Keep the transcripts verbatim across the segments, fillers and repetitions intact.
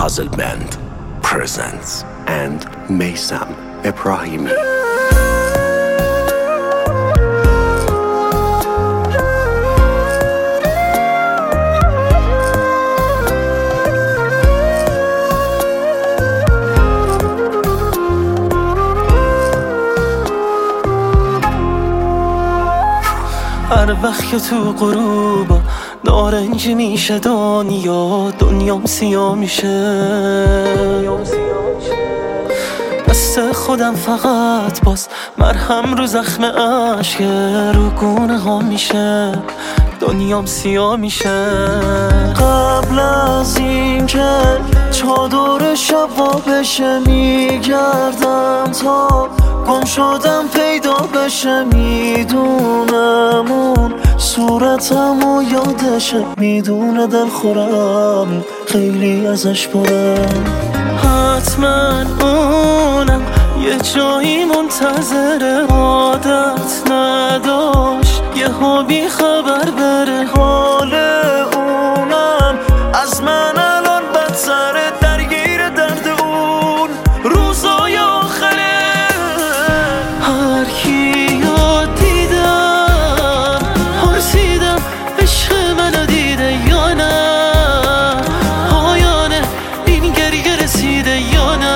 Puzzle Band presents and Meysam Ebrahimi. هر وقت که تو غروبا نارنجی میشه دنیا دنیام سیاه میشه. دست خودم فقط باز مرهم رو زخم عشق رو گونه ها میشه دنیام سیاه میشه. قبل از این که چادر شبا بشه میگردم تا گم شدم پیدا بشه. میدونم اون صورتم و یادشه، میدونه دل خورم خیلی ازش برم. حتما اونم یه جایی منتظر عادت نداشت یه ها بی خبر بره. حال اونم از من الان بدتره، درگیر درد اون روزای آخره. هر کیو دیدم پرسیدم عشق منو دیده یا نه، پایانه این گریه رسیده یا نه.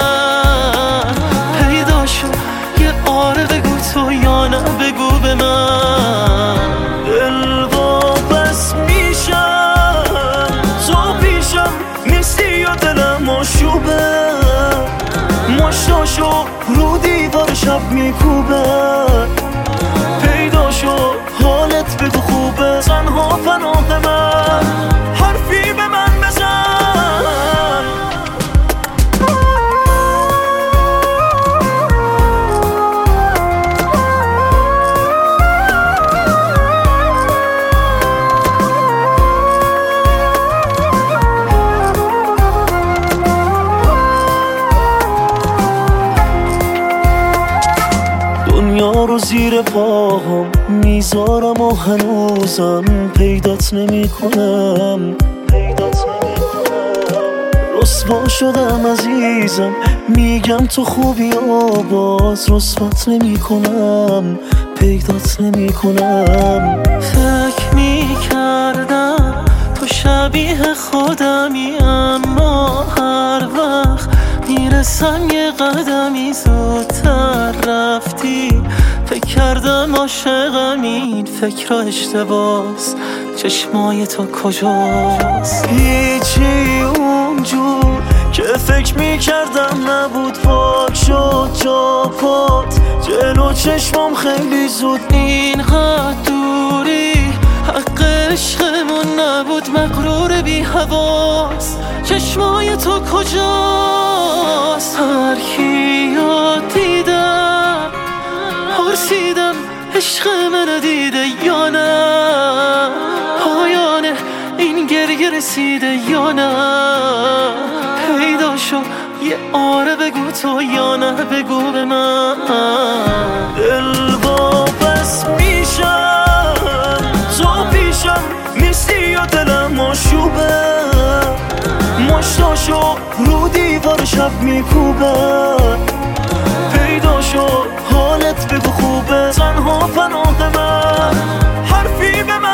پیدا شد یه آره بگو تو یا نه بگو به من. دل واپس میشم تو پیشم نیستی یا دلم آشوبه، مشتاشو رو دیوار شب میکوبه. پیدا شو حالت بگو خوبه، تنها پناه من حرفی به من بزن. دنیا رو زیر پاهم میذارم و هنوزم پیدات نمی کنم. رسوا شدم عزیزم، میگم تو خوبی و باز رسوات نمی کنم، پیدات نمی کنم. فکر میکردم تو شبیه خودمی، اما هر وقت میرسم یه قدمی زودتر رفتی. فکر کردم عاشقم، این فکر را اشتباس، چشمای تو کجاست؟ هیچی اونجور که فکر میکردم نبود، پاک شد جا پات جلو چشمام خیلی زود. اینقدر دوری حق عشقمون نبود، مغرور بی حواس چشمای تو کجاست؟ هر کیو دیدم پرسیدم عشق منو دیده یا نه، پایانه این گریه رسیده یا نه. پیدا شو یه آره بگو تو یا نه بگو به من. دل واپس میشم تو پیشم نیستی یا دلم آشوبه، مشتاشو رو دیوار شب میکوبه. پیدا شو حالت بگو خوبه، تنها پناه من حرفی به من